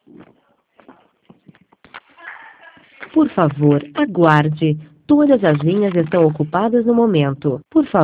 Por favor, aguarde. Todas as linhas estão ocupadas no momento. Por favor.